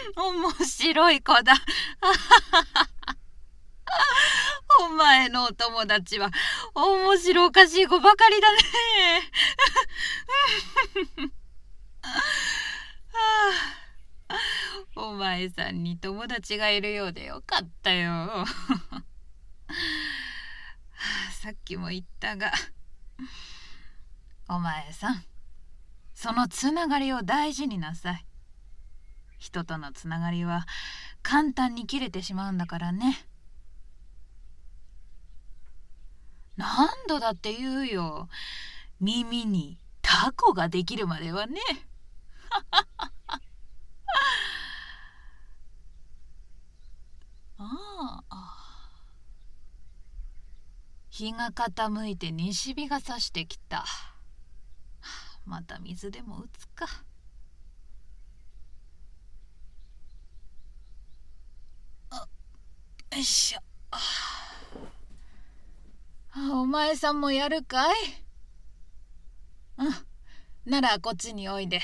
面白い子だ。お前のお友達は面白おかしい子ばかりだね。お前さんに友達がいるようでよかったよ。さっきも言ったが、お前さん、そのつながりを大事になさい。人とのつながりは簡単に切れてしまうんだからね。何度だって言うよ。耳にタコができるまではね。ああ。日が傾いて西日が差してきた。また水でも打つか。よいしょ。お前さんもやるかい？ならこっちにおいで。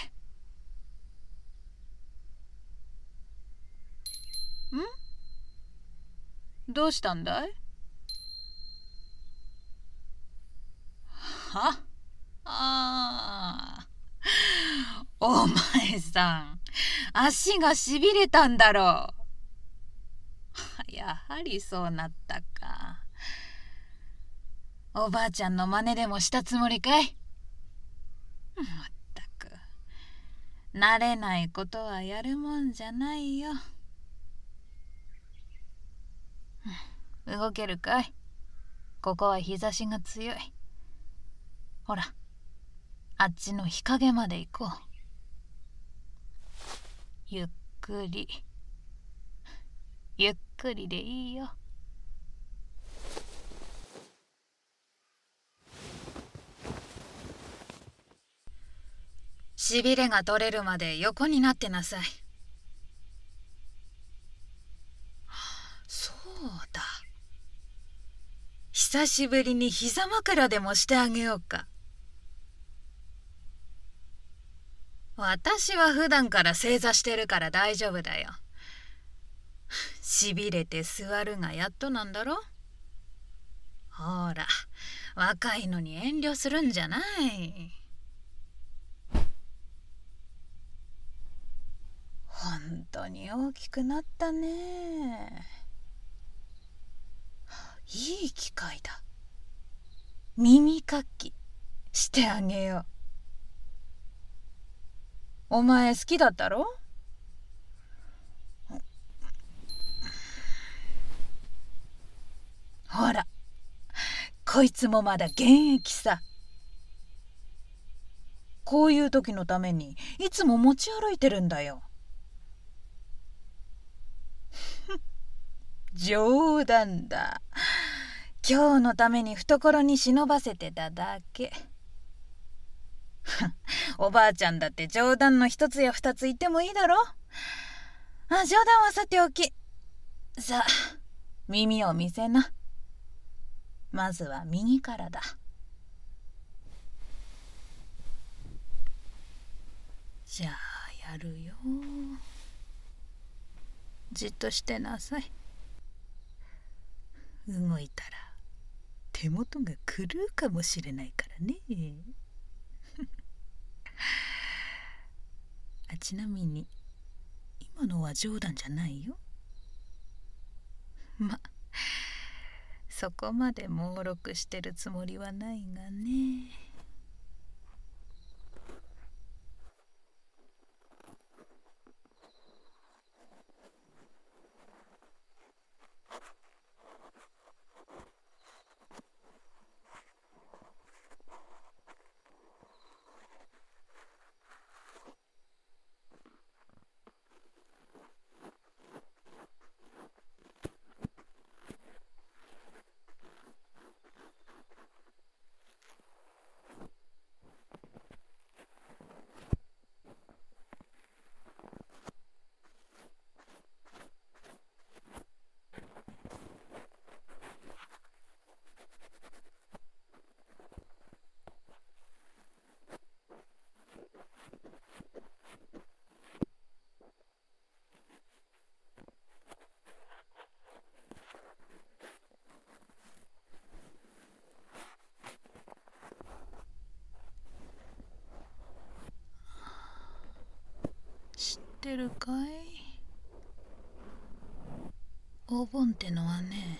どうしたんだい？はあ、お前さん、足がしびれたんだろう。やはりそうなったか。おばあちゃんの真似でもしたつもりかい？まったく、慣れないことはやるもんじゃないよ。動けるかい？ここは日差しが強い。ほら、あっちの日陰まで行こう。ゆっくり、ゆっくりでいいよ。しびれが取れるまで横になってなさい。そうだ。久しぶりに膝枕でもしてあげようか。私は普段から正座してるから大丈夫だよ。しびれて座るがやっとなんだろ。ほら、若いのに遠慮するんじゃない。本当に大きくなったね。いい機会だ。耳かきしてあげよう。お前好きだったろ？ほら、こいつもまだ現役さ。こういう時のためにいつも持ち歩いてるんだよ。冗談だ。今日のために懐に忍ばせてただけ。おばあちゃんだって冗談の一つや二つ言ってもいいだろ。冗談はさておき。さあ、耳を見せな。まずは右からだ。じゃあやるよ。じっとしてなさい。動いたら手元が狂うかもしれないからね。ちなみに今のは冗談じゃないよ。そこまで猛録してるつもりはないがね。 れるかい？お盆ってのはね、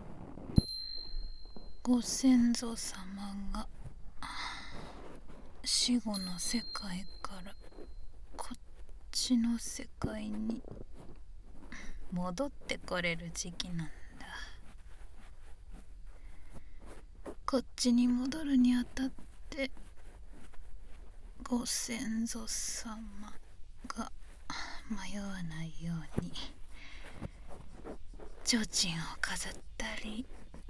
ご先祖様が死後の世界からこっちの世界に戻ってこれる時期なんだ。こっちに戻るにあたってご先祖様が迷わないように提灯を飾ったり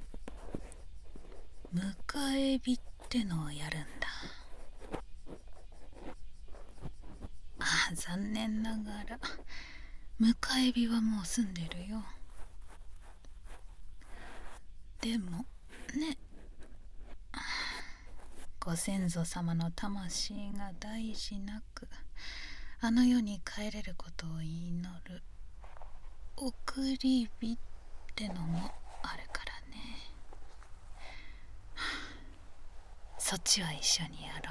迎え火ってのをやるんだ。残念ながら迎え火はもう済んでるよ。でもね、ご先祖様の魂が大事なくあの世に帰れることを祈る送り火ってのもあるからね。そっちは一緒にやろう。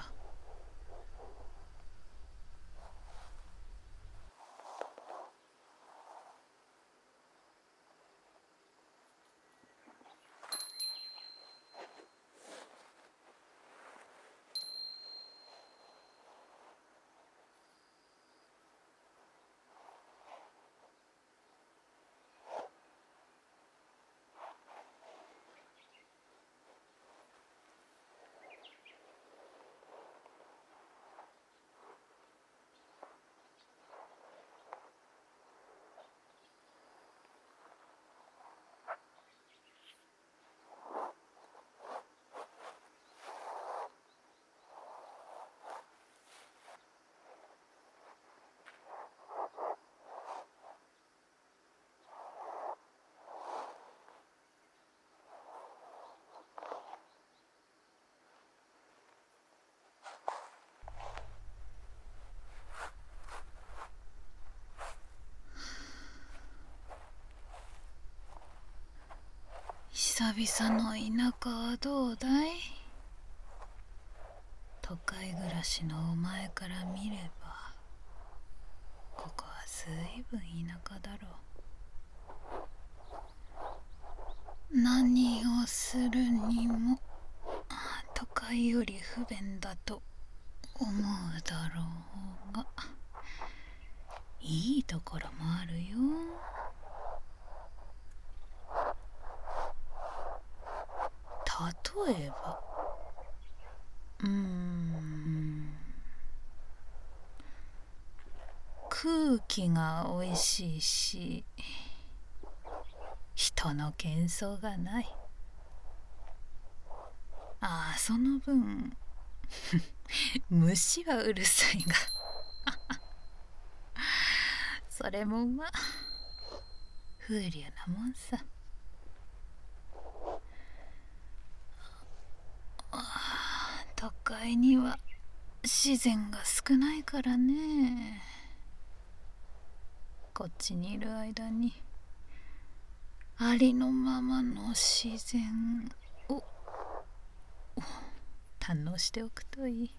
久々の田舎はどうだい？都会暮らしのお前から見ればここはずいぶん田舎だろう。何をするにも都会より不便だと思うだろうが、いいところもあるよ。例えば空気がおいしいし人の喧騒がない。その分虫はうるさいがそれもまあ風流なもんさ。都会には自然が少ないからね。こっちにいる間にありのままの自然を堪能しておくといい。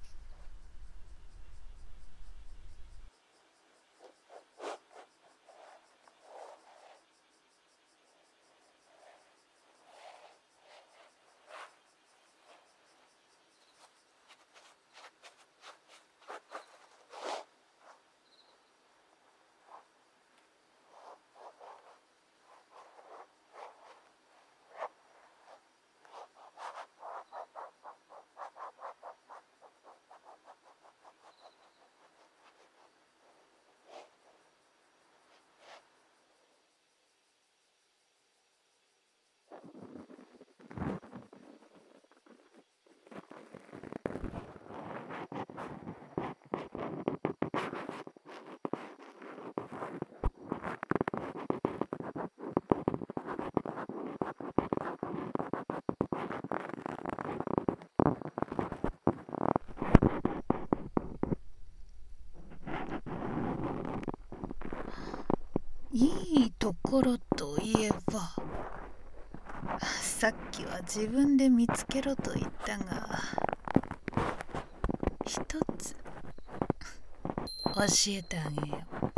いいところといえば、さっきは自分で見つけろと言ったが、一つ教えてあげよう。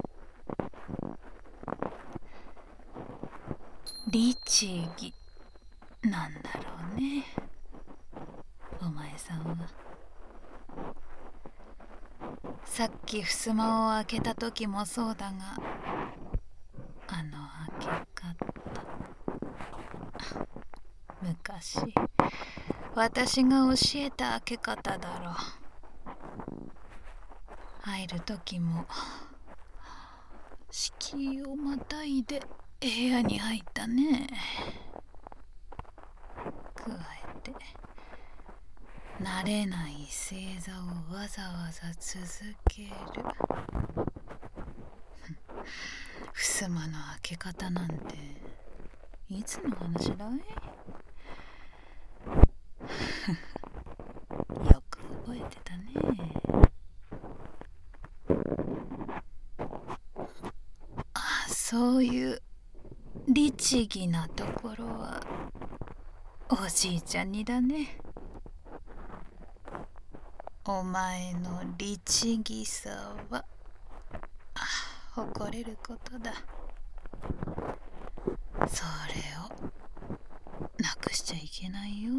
律儀なんだろうね、お前さんは。さっき襖を開けた時もそうだが、あの開け方、昔私が教えた開け方だろう。入る時も敷居をまたいで部屋に入ったね。加えて慣れない正座をわざわざ続ける。襖の開け方なんていつの話だい？よく覚えてたね。そういう律儀なところはおじいちゃんにだね。お前の律儀さは誇れることだ。それをなくしちゃいけないよ。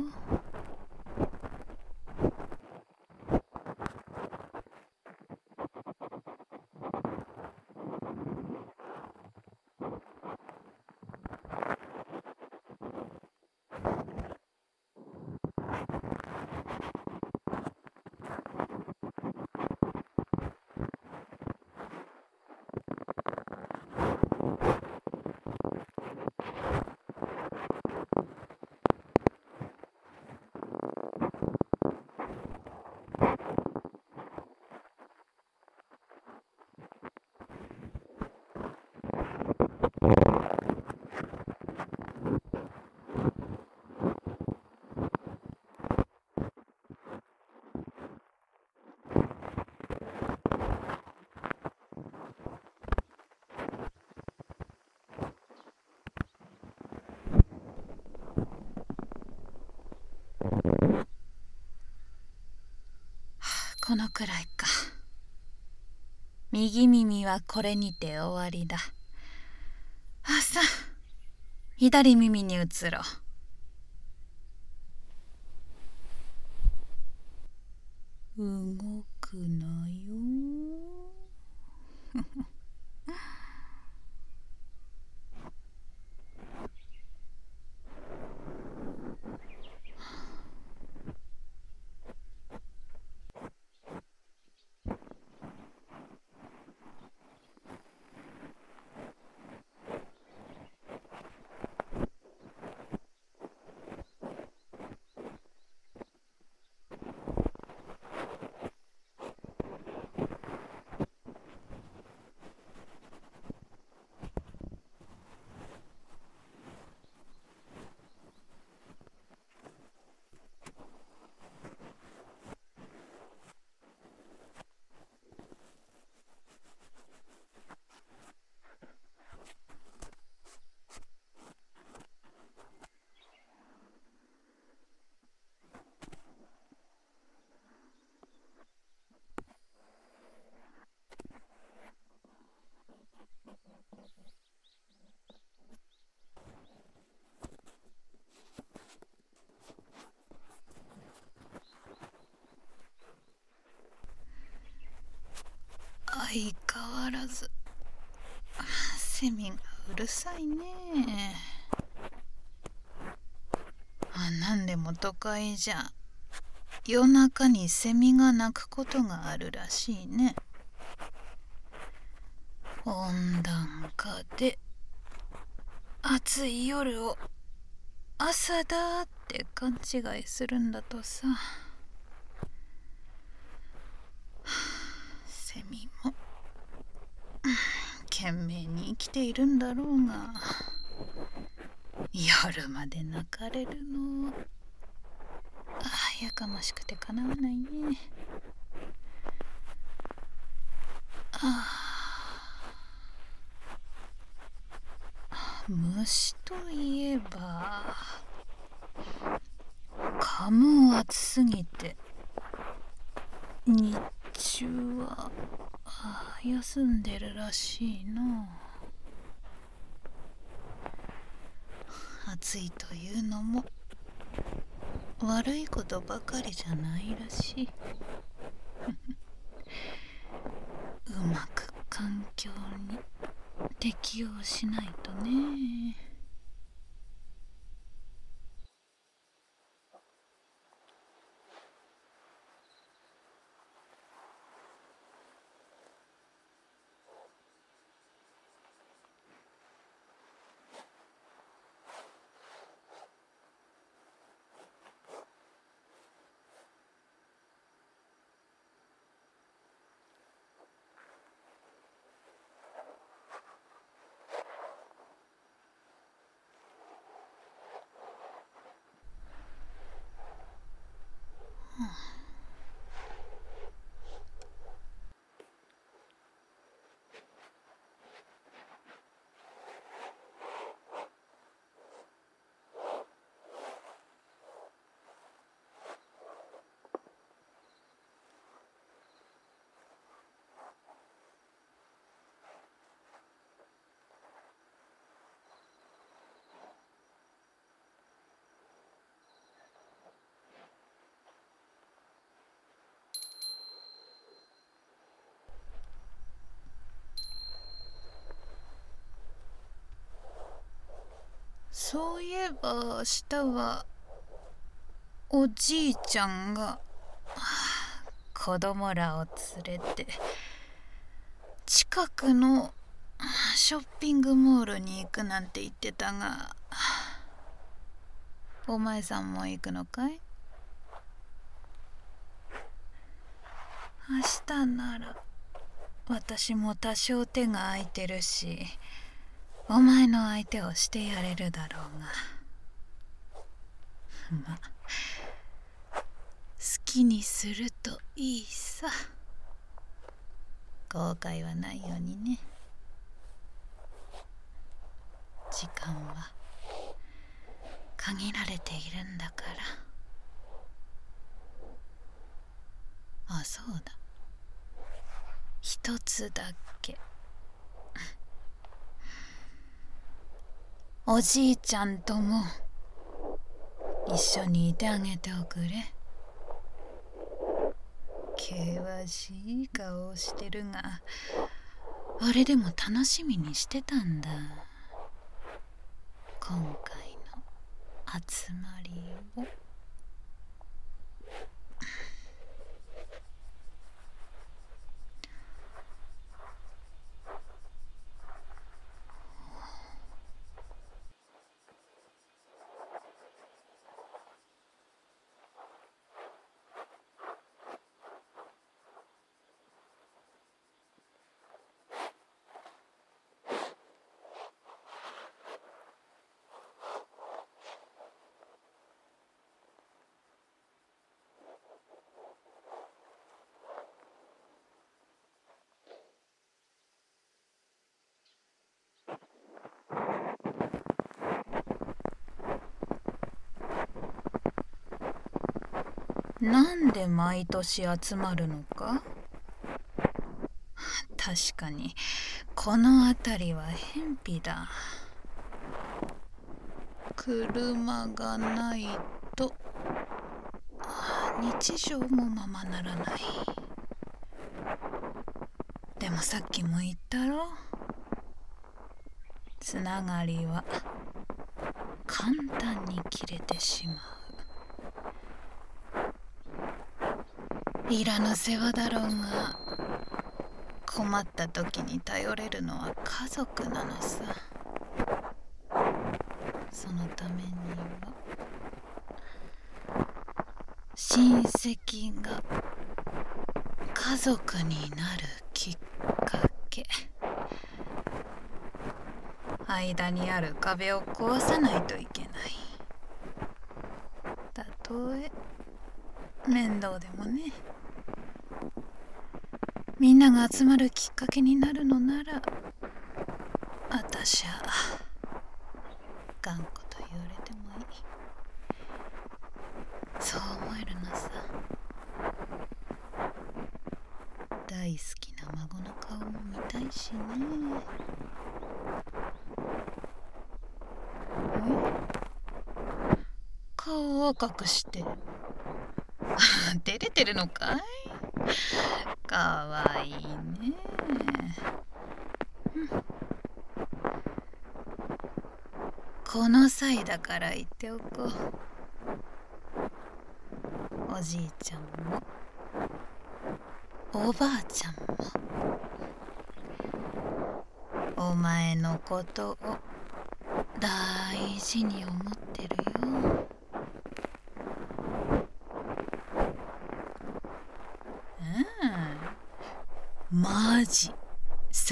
このくらいか。右耳はこれにて終わりだ。さあ、左耳に移ろう。動くなよ。相変わらずセミがうるさいね。なんでも都会じゃ夜中にセミが鳴くことがあるらしいね。温暖化で暑い夜を朝だって勘違いするんだとさ。セミも懸命に生きているんだろうが、夜まで泣かれるのやかましくてかなわないね。虫といえば蚊も暑すぎて日中は休んでるらしいな。 暑いというのも悪いことばかりじゃないらしい。うまく環境に適応しないとね。そういえば明日はおじいちゃんが子供らを連れて近くのショッピングモールに行くなんて言ってたが、お前さんも行くのかい？明日なら私も多少手が空いてるし、お前の相手をしてやれるだろうが、ま、好きにするといいさ。後悔はないようにね。時間は限られているんだから。あ、そうだ、一つだけおじいちゃんとも一緒にいてあげておくれ。険しい顔をしてるが、あれでも楽しみにしてたんだ、今回の集まりを。なんで毎年集まるのか。確かにこの辺りは偏僻だ。車がないと日常もままならない。でもさっきも言ったろ、つながりは簡単に切れてしまう。いらぬ世話だろうが、困った時に頼れるのは家族なのさ。そのためには親戚が家族になるきっかけ、間にある壁を壊さないといけない。たとえ面倒でもね。みんなが集まるきっかけになるのなら、あたしゃ頑固と言われてもいい。そう思えるのさ。大好きな孫の顔も見たいしね。 顔を赤くして照れてるのかい？かわいいね。この際だから言っておこう。おじいちゃんもおばあちゃんもお前のことを大事に思ってるよ。マジさ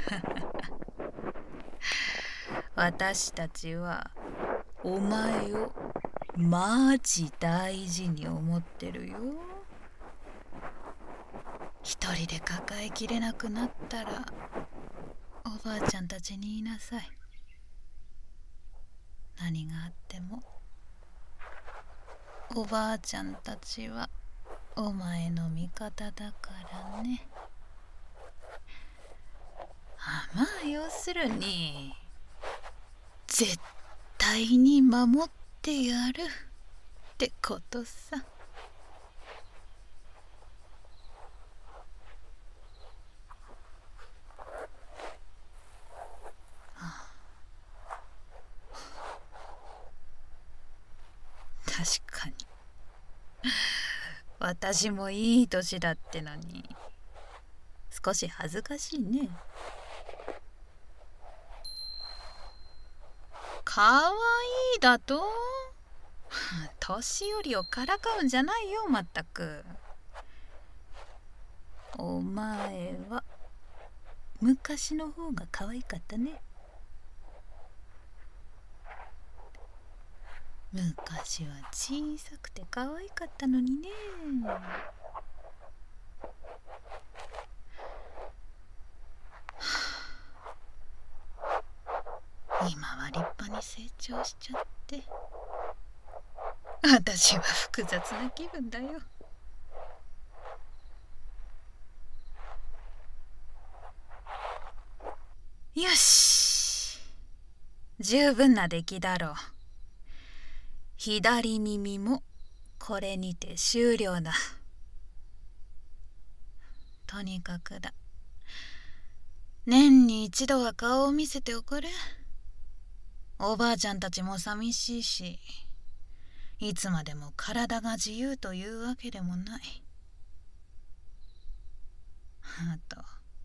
私たちはお前をマジ大事に思ってるよ。一人で抱えきれなくなったらおばあちゃんたちに言いなさい。何があってもおばあちゃんたちはお前の味方だからね。まあ要するに絶対に守ってやるってことさ。確かに私もいい年だってのに少し恥ずかしいね。かわいいだと？年寄りをからかうんじゃないよ、まったく。お前は昔の方が可愛かったね。昔は小さくて可愛かったのにね。今は立派に成長しちゃって私は複雑な気分だよ。よし、十分な出来だろう。左耳もこれにて終了だ。とにかくだ、年に一度は顔を見せておくれ。おばあちゃんたちも寂しいし、いつまでも体が自由というわけでもない。あと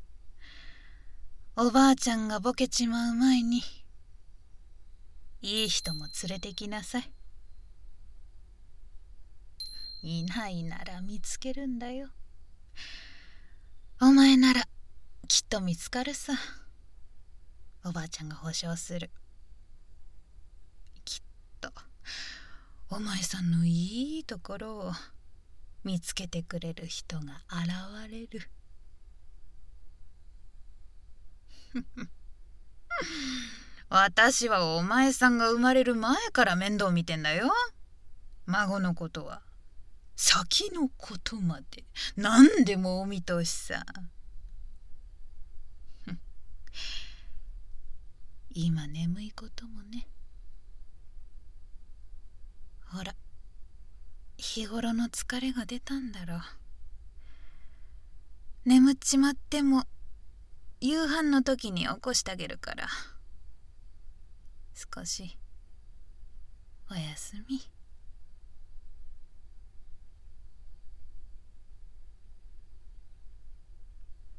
おばあちゃんがボケちまう前にいい人も連れてきなさい。いないなら見つけるんだよ。お前ならきっと見つかるさ。おばあちゃんが保証する。きっとお前さんのいいところを見つけてくれる人が現れる。私はお前さんが生まれる前から面倒見てんだよ。孫のことは先のことまで何でもお見通しさ。今眠いこともね。ほら、日頃の疲れが出たんだろう。眠っちまっても夕飯の時に起こしてあげるから少しおやすみ。